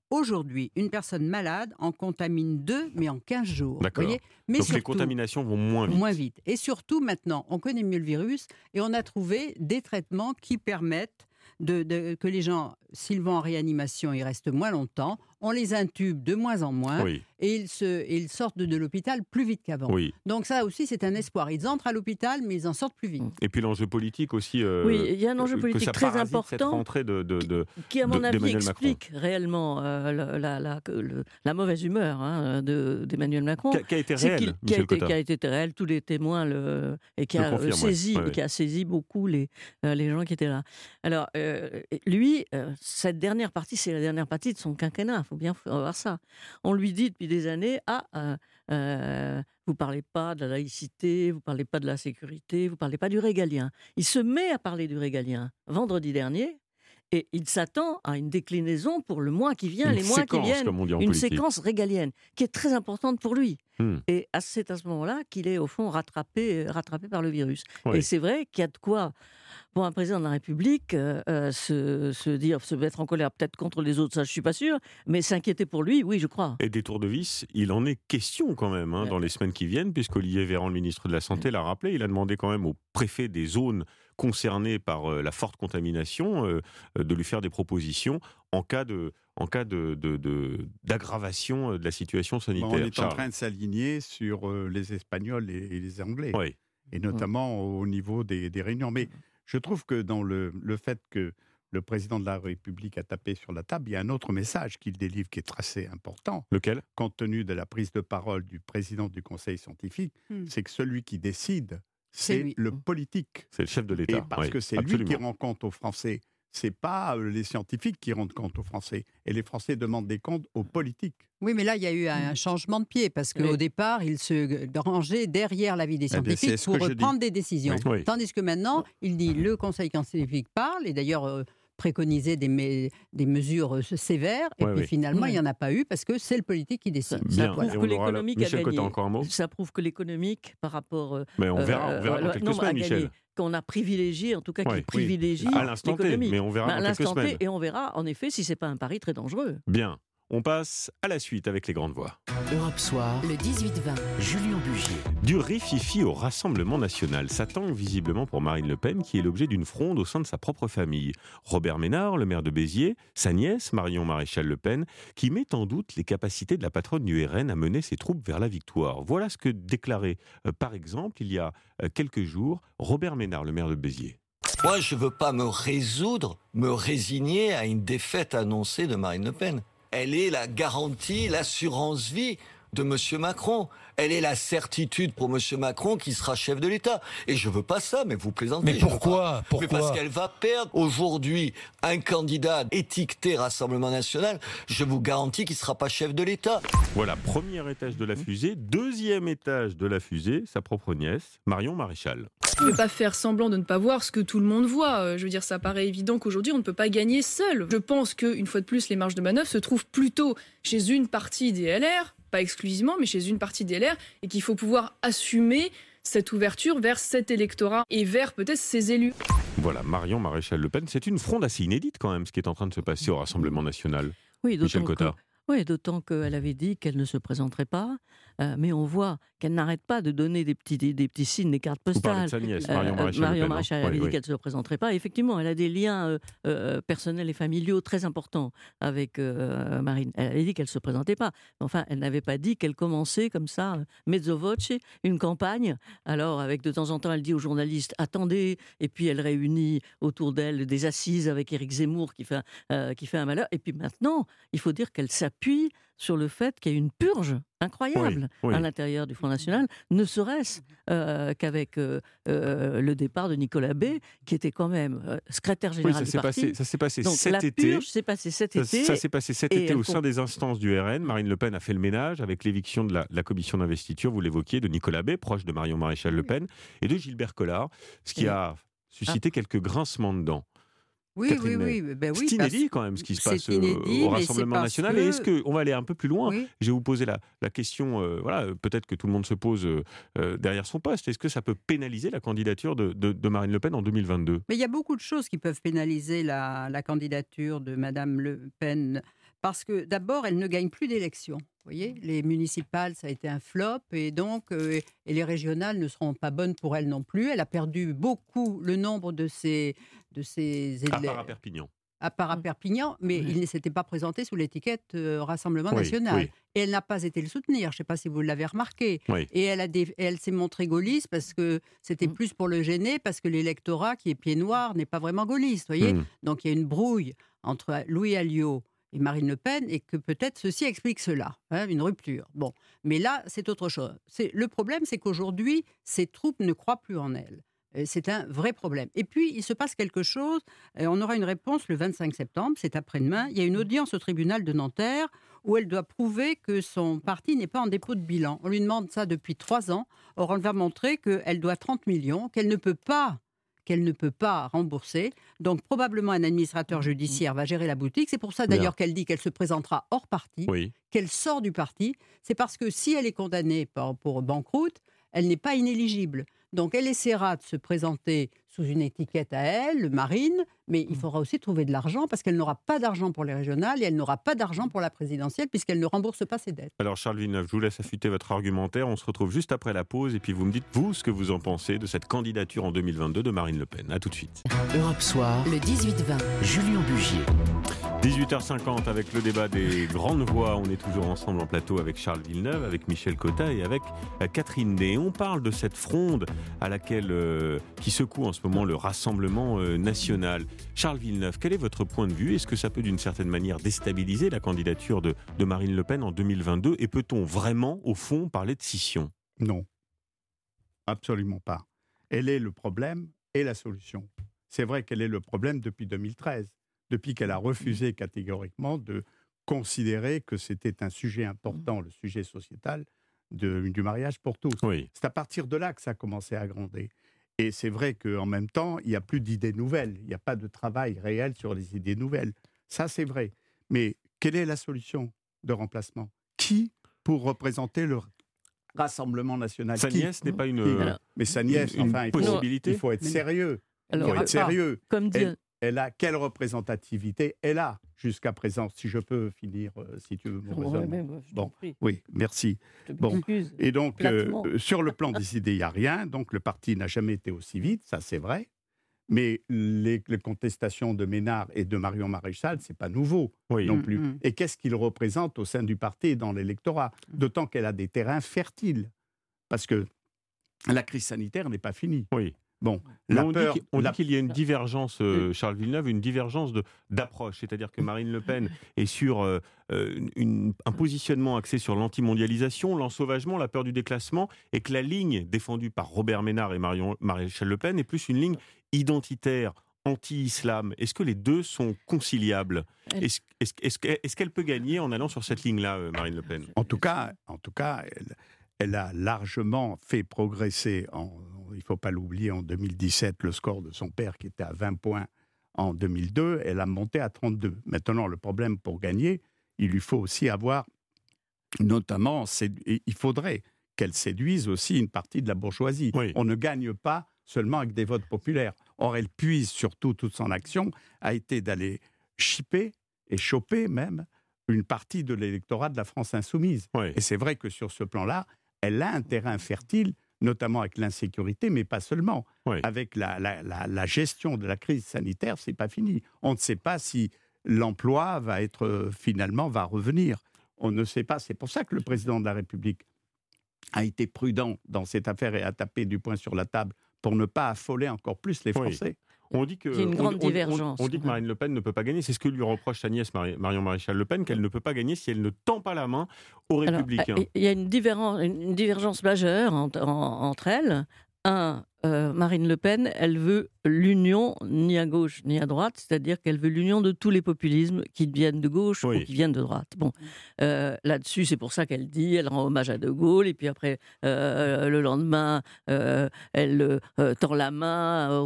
Aujourd'hui, une personne malade en contamine 2, mais en 15 jours. D'accord. Voyez, mais donc surtout, les contaminations vont moins vite. Et surtout, maintenant, on connaît mieux le virus et on a trouvé des traitements qui permettent que les gens, s'ils vont en réanimation, ils restent moins longtemps. On les intube de moins en moins et ils sortent de l'hôpital plus vite qu'avant. Oui. Donc ça aussi, c'est un espoir. Ils entrent à l'hôpital, mais ils en sortent plus vite. Et puis l'enjeu politique aussi. Oui, il y a un enjeu politique très important cette rentrée qui, à mon avis, explique Macron. réellement la mauvaise humeur d'Emmanuel Macron. Qui a été réel, qui a été réel, tous les témoins et qui a saisi beaucoup les gens qui étaient là. Alors, lui, cette dernière partie, c'est la dernière partie de son quinquennat. Il faut bien voir ça. On lui dit depuis des années, vous parlez pas de la laïcité, vous parlez pas de la sécurité, vous parlez pas du régalien. Il se met à parler du régalien vendredi dernier. Et il s'attend à une déclinaison pour le mois qui vient, les mois qui viennent, une séquence régalienne qui est très importante pour lui. Et c'est à ce moment-là qu'il est au fond rattrapé par le virus. Oui. Et c'est vrai qu'il y a de quoi, pour un président de la République, se mettre en colère peut-être contre les autres, ça je suis pas sûr, mais s'inquiéter pour lui, oui, je crois. Et des tours de vis, il en est question quand même dans les semaines qui viennent, puisqu'Olivier Véran, le ministre de la Santé, l'a rappelé, il a demandé quand même au préfet des zones concernées par la forte contamination de lui faire des propositions en cas d'aggravation de la situation sanitaire. On est en train de s'aligner sur les Espagnols et les Anglais, et notamment au niveau des réunions. Mais je trouve que dans le fait que le président de la République a tapé sur la table, il y a un autre message qu'il délivre qui est assez important. Lequel ? Compte tenu de la prise de parole du président du Conseil scientifique, c'est que celui qui décide, c'est le politique. C'est le chef de l'État. Et parce que c'est lui qui rend compte aux Français. C'est pas les scientifiques qui rendent compte aux Français. Et les Français demandent des comptes aux politiques. Oui, mais là, il y a eu un changement de pied, parce qu'au départ, il se rangeait derrière l'avis des scientifiques pour prendre des décisions. Oui. Tandis que maintenant, il dit le Conseil scientifique parle, et d'ailleurs préconisait des mesures sévères, et puis finalement, il n'y en a pas eu, parce que c'est le politique qui décide. Ça prouve que l'économique a gagné. Ça prouve que l'économique, par rapport... Mais on verra dans quelques semaines, Michel. Qu'on a privilégié, en tout cas qui privilégie l'économie. Mais on verra dans quelques semaines. Et on verra, en effet, si ce n'est pas un pari très dangereux. Bien. On passe à la suite avec les grandes voix. Europe Soir, le 18-20, Julien Bugier. Du rififi au Rassemblement national, ça tangue visiblement pour Marine Le Pen, qui est l'objet d'une fronde au sein de sa propre famille. Robert Ménard, le maire de Béziers, sa nièce, Marion Maréchal Le Pen, qui met en doute les capacités de la patronne du RN à mener ses troupes vers la victoire. Voilà ce que déclarait, par exemple, il y a quelques jours, Robert Ménard, le maire de Béziers. Moi, je ne veux pas me résigner à une défaite annoncée de Marine Le Pen. Elle est la garantie, l'assurance vie de M. Macron. Elle est la certitude pour M. Macron qui sera chef de l'État. Et je veux pas ça, mais vous plaisantez. Mais pourquoi ? Mais parce qu'elle va perdre aujourd'hui un candidat étiqueté Rassemblement National. Je vous garantis qu'il ne sera pas chef de l'État. Voilà, premier étage de la fusée. Deuxième étage de la fusée, sa propre nièce, Marion Maréchal. On ne peut pas faire semblant de ne pas voir ce que tout le monde voit. Je veux dire, ça paraît évident qu'aujourd'hui, on ne peut pas gagner seul. Je pense qu'une fois de plus, les marges de manœuvre se trouvent plutôt chez une partie des LR, pas exclusivement, mais chez une partie des LR, et qu'il faut pouvoir assumer cette ouverture vers cet électorat et vers peut-être ses élus. Voilà, Marion Maréchal Le Pen, c'est une fronde assez inédite quand même, ce qui est en train de se passer au Rassemblement national. Oui, Michel Cotta. Oui, d'autant qu'elle avait dit qu'elle ne se présenterait pas, mais on voit qu'elle n'arrête pas de donner des petits signes, des cartes postales. Vous parlez de sa nièce, Marion Maréchal avait dit qu'elle ne se présenterait pas. Effectivement, elle a des liens personnels et familiaux très importants avec Marine. Elle avait dit qu'elle ne se présentait pas. Mais enfin, elle n'avait pas dit qu'elle commençait comme ça, mezzo voce, une campagne. Alors, avec de temps en temps, elle dit aux journalistes « attendez », et puis elle réunit autour d'elle des assises avec Éric Zemmour qui fait un malheur. Et puis maintenant, il faut dire qu'elle s'appuie sur le fait qu'il y a une purge incroyable à l'intérieur du Front National, ne serait-ce qu'avec le départ de Nicolas B, qui était quand même secrétaire général du parti. Ça s'est passé Donc, cet la été. purge s'est passée cet été. Ça s'est passé cet été au sein des instances du RN. Marine Le Pen a fait le ménage avec l'éviction de la commission d'investiture, vous l'évoquiez, de Nicolas B, proche de Marion Maréchal Le Pen, et de Gilbert Collard, ce qui a suscité quelques grincements de dents. Oui. C'est inédit quand même ce qui se passe au Rassemblement national. Et est-ce qu'on va aller un peu plus loin ? Je vais vous poser la question, peut-être que tout le monde se pose derrière son poste. Est-ce que ça peut pénaliser la candidature de Marine Le Pen en 2022 ? Mais il y a beaucoup de choses qui peuvent pénaliser la candidature de Madame Le Pen. Parce que d'abord, elle ne gagne plus d'élections. Vous voyez, les municipales, ça a été un flop, et donc et les régionales ne seront pas bonnes pour elle non plus. Elle a perdu beaucoup le nombre de ses À part à Perpignan. À part à Perpignan, mais il ne s'était pas présenté sous l'étiquette Rassemblement National. Oui. Et elle n'a pas été le soutenir, je ne sais pas si vous l'avez remarqué. Oui. Et elle s'est montrée gaulliste parce que c'était plus pour le gêner, parce que l'électorat qui est pied noir n'est pas vraiment gaulliste. Voyez. Donc il y a une brouille entre Louis Alliot et Marine Le Pen, et que peut-être ceci explique cela, une rupture. Bon, mais là, c'est autre chose. Le problème, c'est qu'aujourd'hui, ces troupes ne croient plus en elle. C'est un vrai problème. Et puis, il se passe quelque chose. On aura une réponse le 25 septembre, c'est après-demain. Il y a une audience au tribunal de Nanterre où elle doit prouver que son parti n'est pas en dépôt de bilan. On lui demande ça depuis 3 ans. Or, on va montrer qu'elle doit 30 millions, qu'elle ne peut pas rembourser. Donc, probablement, un administrateur judiciaire va gérer la boutique. C'est pour ça, d'ailleurs, qu'elle dit qu'elle se présentera hors parti, qu'elle sort du parti. C'est parce que si elle est condamnée pour banqueroute, elle n'est pas inéligible. Donc, elle essaiera de se présenter sous une étiquette à elle, Marine, mais il faudra aussi trouver de l'argent parce qu'elle n'aura pas d'argent pour les régionales et elle n'aura pas d'argent pour la présidentielle puisqu'elle ne rembourse pas ses dettes. Alors, Charles Villeneuve, je vous laisse affûter votre argumentaire. On se retrouve juste après la pause et puis vous me dites, vous, ce que vous en pensez de cette candidature en 2022 de Marine Le Pen. A tout de suite. Europe Soir, le 18-20, Julien Bugier. 18h50 avec le débat des grandes voix. On est toujours ensemble en plateau avec Charles Villeneuve, avec Michel Cotta et avec Catherine Ney. On parle de cette fronde à laquelle qui secoue en ce moment le Rassemblement national. Charles Villeneuve, quel est votre point de vue ? Est-ce que ça peut d'une certaine manière déstabiliser la candidature de Marine Le Pen en 2022 ? Et peut-on vraiment, au fond, parler de scission ? Non, absolument pas. Elle est le problème et la solution. C'est vrai qu'elle est le problème depuis 2013. Depuis qu'elle a refusé catégoriquement de considérer que c'était un sujet important, le sujet sociétal du mariage pour tous. Oui. C'est à partir de là que ça a commencé à grandir. Et c'est vrai qu'en même temps, il n'y a plus d'idées nouvelles. Il n'y a pas de travail réel sur les idées nouvelles. Ça, c'est vrai. Mais quelle est la solution de remplacement ? Qui pour représenter le Rassemblement national ? Sa nièce n'est pas une Mais sa nièce, enfin, possibilité. Il faut être sérieux. Comme dit... Elle a quelle représentativité elle a jusqu'à présent, si je peux finir, si tu veux mon raisonnement. Bon, oui, merci. Bon, et donc sur le plan des idées, il n'y a rien. Donc le parti n'a jamais été aussi vite, ça c'est vrai. Mais les contestations de Ménard et de Marion Maréchal, c'est pas nouveau non plus. Et qu'est-ce qu'ils représentent au sein du parti et dans l'électorat ? D'autant qu'elle a des terrains fertiles, parce que la crise sanitaire n'est pas finie. Oui. Bon, on dit qu'il y a une divergence, Charles Villeneuve, une divergence d'approche. C'est-à-dire que Marine Le Pen est sur un positionnement axé sur l'antimondialisation, l'ensauvagement, la peur du déclassement, et que la ligne défendue par Robert Ménard et Marion Maréchal Le Pen est plus une ligne identitaire, anti-islam. Est-ce que les deux sont conciliables ? Est-ce qu'elle peut gagner en allant sur cette ligne-là, Marine Le Pen ? En tout cas, elle a largement fait progresser, il ne faut pas l'oublier, en 2017, le score de son père qui était à 20 points en 2002, elle a monté à 32. Maintenant, le problème pour gagner, il lui faut aussi avoir, notamment, il faudrait qu'elle séduise aussi une partie de la bourgeoisie. Oui. On ne gagne pas seulement avec des votes populaires. Or, elle puise surtout, toute son action a été d'aller chipper et choper même une partie de l'électorat de la France insoumise. Oui. Et c'est vrai que sur ce plan-là, elle a un terrain fertile, notamment avec l'insécurité, mais pas seulement. Oui. Avec la gestion de la crise sanitaire, c'est pas fini. On ne sait pas si l'emploi va revenir. On ne sait pas. C'est pour ça que le président de la République a été prudent dans cette affaire et a tapé du poing sur la table pour ne pas affoler encore plus les Français. Oui. On dit que, il y a une grande divergence. On dit que Marine Le Pen ne peut pas gagner. C'est ce que lui reproche sa nièce Marion Maréchal Le Pen, qu'elle ne peut pas gagner si elle ne tend pas la main aux Républicains. Il y a une divergence majeure entre elles. Marine Le Pen, elle veut l'union ni à gauche ni à droite, c'est-à-dire qu'elle veut l'union de tous les populismes qui viennent de gauche ou qui viennent de droite. Bon, là-dessus, c'est pour ça qu'elle rend hommage à De Gaulle, et puis après, le lendemain, elle tend la main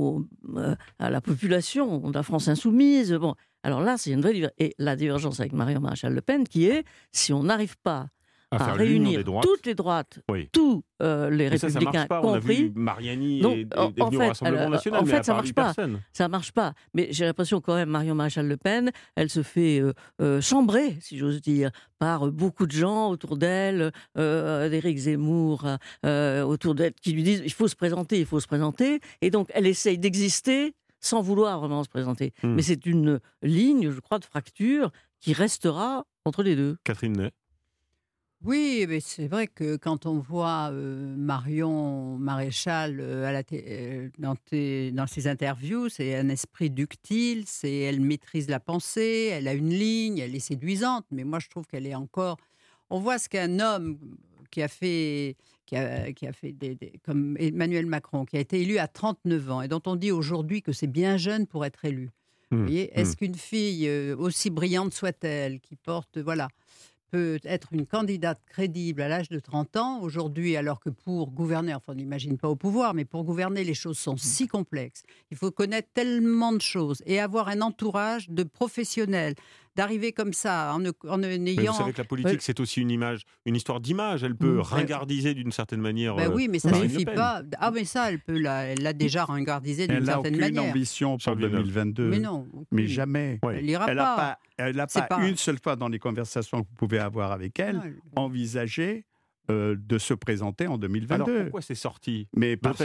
à la population de la France insoumise. Bon, alors là, c'est une vraie divergence. Et la divergence avec Marion Maréchal Le Pen qui est, si on n'arrive pas à réunir toutes les droites, tous les républicains ça marche pas. compris. On a vu Mariani est venu au Rassemblement National, mais ça marche pas. Ça marche pas. Mais j'ai l'impression quand même, Marion Maréchal Le Pen, elle se fait chambrer, si j'ose dire, par beaucoup de gens autour d'elle, d'Éric Zemmour autour d'elle, qui lui disent il faut se présenter. Et donc elle essaye d'exister sans vouloir vraiment se présenter. Mais c'est une ligne, je crois, de fracture qui restera entre les deux. Catherine Ney. Oui, mais c'est vrai que quand on voit Marion Maréchal dans ses interviews, c'est un esprit ductile, elle maîtrise la pensée, elle a une ligne, elle est séduisante, mais moi je trouve qu'elle est encore... On voit ce qu'un homme qui a fait comme Emmanuel Macron, qui a été élu à 39 ans et dont on dit aujourd'hui que c'est bien jeune pour être élu. Vous voyez, est-ce qu'une fille, aussi brillante soit-elle, qui porte... peut être une candidate crédible à l'âge de 30 ans, aujourd'hui, alors que pour gouverner, enfin on n'imagine pas au pouvoir, mais pour gouverner, les choses sont si complexes. Il faut connaître tellement de choses et avoir un entourage de professionnels. D'arriver comme ça, en ayant... Mais vous savez que la politique, c'est aussi une histoire d'image. Elle peut ringardiser d'une certaine manière. Oui, mais ça ne suffit pas. Ah, mais ça, elle l'a déjà ringardisé d'une certaine manière. Elle n'a aucune ambition pour 2022. Mais non. Mais jamais. Elle n'ira pas. Elle n'a pas une seule fois dans les conversations que vous pouvez avoir avec elle envisagé de se présenter en 2022. Alors pourquoi c'est sorti? Mais parce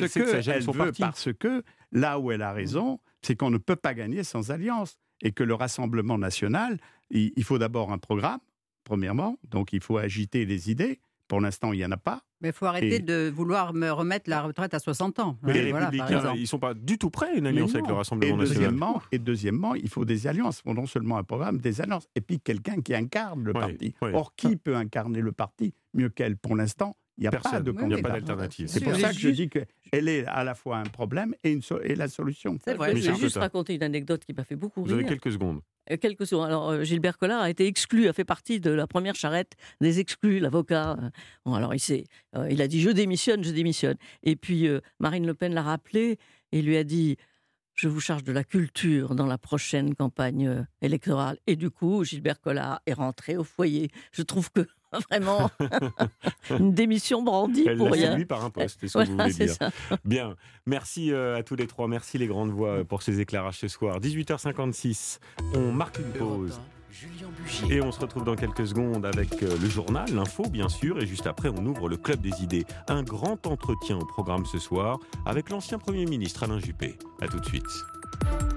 que là où elle a raison, c'est qu'on ne peut pas gagner sans alliance. Et que le Rassemblement national, il faut d'abord un programme, premièrement, donc il faut agiter les idées. Pour l'instant, il n'y en a pas. Mais il faut arrêter de vouloir me remettre la retraite à 60 ans. Mais les Républicains, ils ne sont pas du tout prêts à une alliance avec le Rassemblement national. Et deuxièmement, il faut des alliances. Il faut non seulement un programme, des alliances. Et puis quelqu'un qui incarne le parti. Or, qui peut incarner le parti mieux qu'elle? Pour l'instant, il n'y a pas de candidat. Il n'y a pas d'alternative. C'est pour ça que je dis qu'elle est à la fois un problème et la solution. C'est vrai. Je vais juste raconter une anecdote qui m'a fait beaucoup rire. Vous avez quelques secondes. Alors, Gilbert Collard a été exclu, a fait partie de la première charrette des exclus, l'avocat. Bon, alors, il a dit « je démissionne ». Et puis, Marine Le Pen l'a rappelé et lui a dit « je vous charge de la culture dans la prochaine campagne électorale ». Et du coup, Gilbert Collard est rentré au foyer. Je trouve que vraiment une démission brandie pour rien. Elle l'a séduit par un poste, c'est ce que vous voulez dire. Ça. Bien, merci à tous les trois, merci les grandes voix pour ces éclairages ce soir. 18h56, on marque une pause. Et on se retrouve dans quelques secondes avec le journal, l'info bien sûr, et juste après on ouvre le Club des idées. Un grand entretien au programme ce soir avec l'ancien Premier ministre Alain Juppé. A tout de suite.